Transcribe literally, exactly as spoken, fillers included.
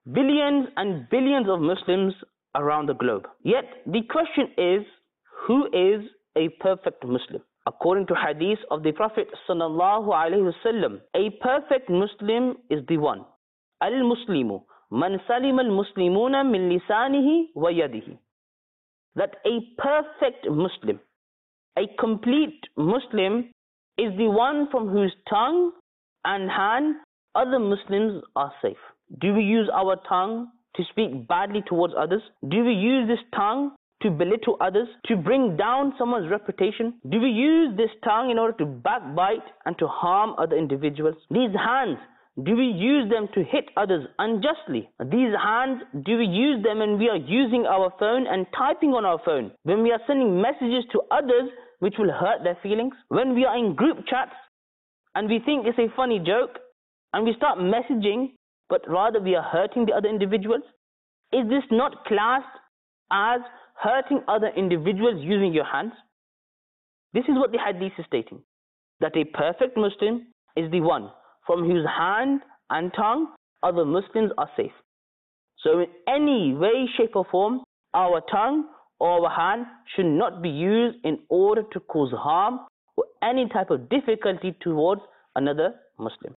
billions and billions of Muslims around the globe. Yet the question is, who is a perfect Muslim? According to hadith of the Prophet sallallahu alaihi wasallam, a perfect Muslim is the one. Al-Muslimu man salima al-muslimuna min lisanihi wa yadihi. That a perfect Muslim, a complete Muslim, is the one from whose tongue and hand other Muslims are safe. Do we use our tongue to speak badly towards others? Do we use this tongue to belittle others, to bring down someone's reputation? Do we use this tongue in order to backbite and to harm other individuals? These hands, do we use them to hit others unjustly? These hands, do we use them when we are using our phone and typing on our phone? When we are sending messages to others which will hurt their feelings? When we are in group chats and we think it's a funny joke and we start messaging, but rather we are hurting the other individuals? Is this not classed as hurting other individuals using your hands? This is what the hadith is stating, that a perfect Muslim is the one from whose hand and tongue other Muslims are safe. So in any way, shape or form, our tongue or our hand should not be used in order to cause harm or any type of difficulty towards another Muslim.